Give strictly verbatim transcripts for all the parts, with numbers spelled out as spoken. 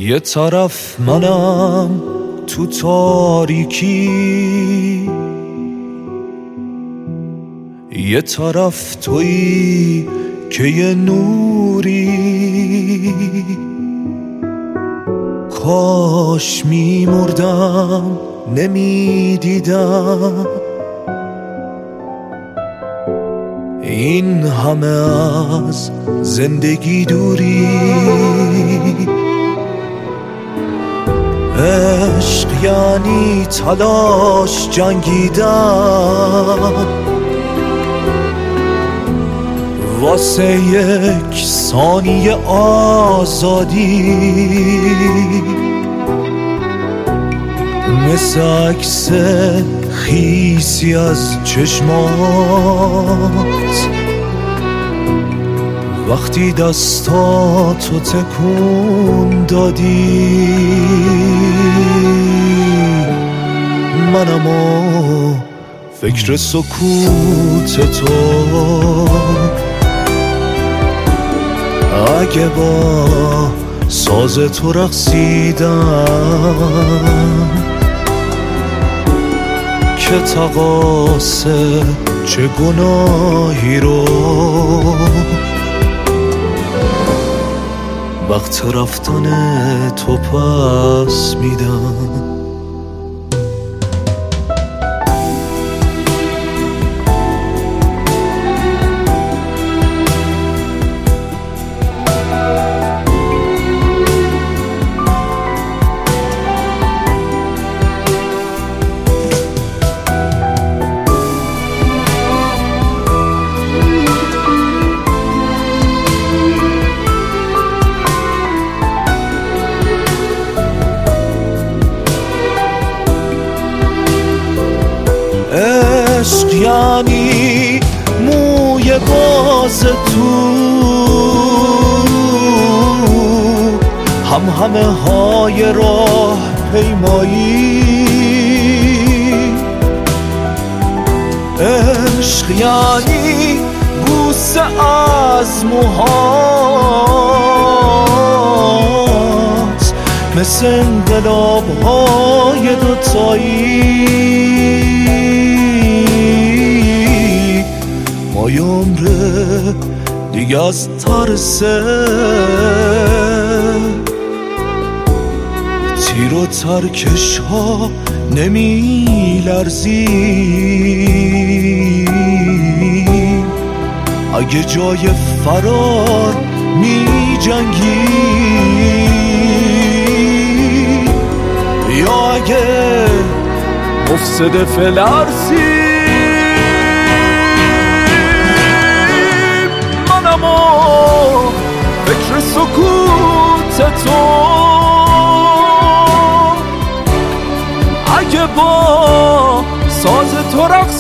یه طرف منم تو تاریکی، یه طرف تویی که یه نوری. کاش میمردم نمیدیدم این همه از زندگی دوری. عشق یعنی تلاش جنگیدن واسه یک ثانیه آزادی، مثل عکس خیسی از چشمات وقتی دستاتو تکون دادی. منمو فکر سکوت تو، اگه با ساز تو رقصیدم که تقاصه چه گناهی رو وقت رفتن تو پس میدم. عشق یعنی موی باز تو، هم همه های راه پیمایی. عشق یعنی بوسه از موهات مثل انقلاب های دوتایی. مای عمره دیگه از ترسه تیر و ترکش ها نمی لرزیم. اگه جای فرار می جنگی یا اگه مفسد فلرزی، فکر سکوت تو اگه با ساز تو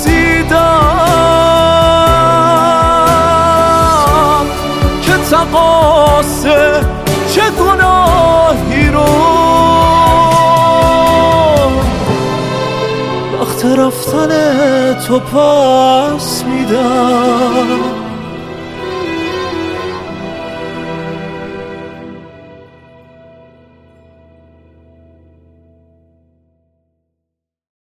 رقصیدم که تقاصه چه گناهی رو وقت رفتن تو پس میدم.